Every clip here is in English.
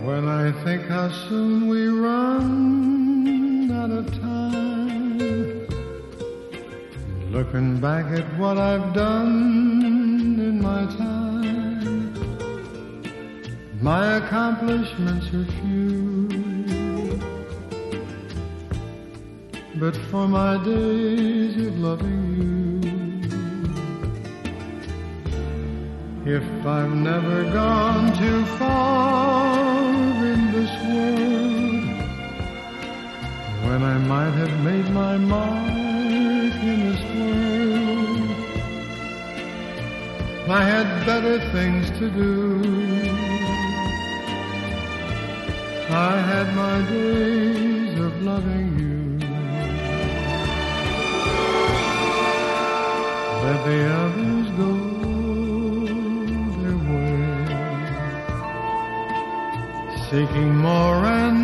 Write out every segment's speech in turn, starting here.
When I think how soon we run out of time, looking back at what I've done in my time, my accomplishments are few, but for my days of loving you, if I've never gone too far in this world, when I might have made my mark in this world, I had better things to do. I had my days of loving you. Let the others go their way, seeking more and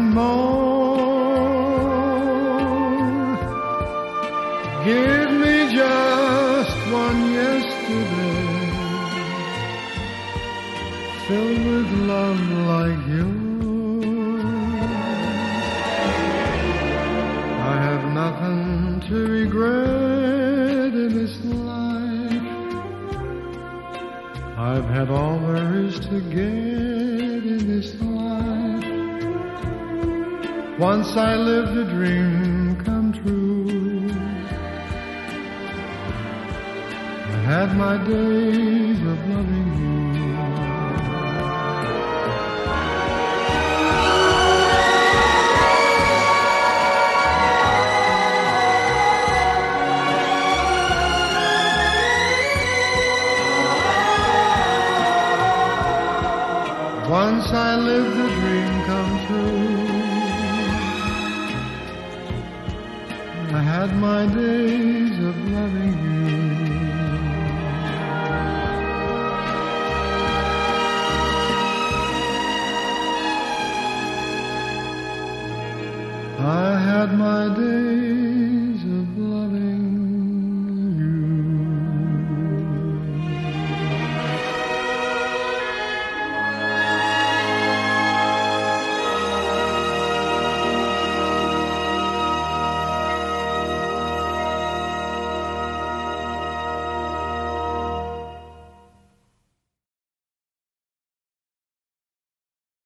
more. Give me just one yesterday, filled with love like yours. I have nothing to regret in this life. I've had all there is to get in this life. Once I lived a dream come true. I had my days of loving you. Once I lived a dream come true. I had my days of loving you. I had my days of loving you.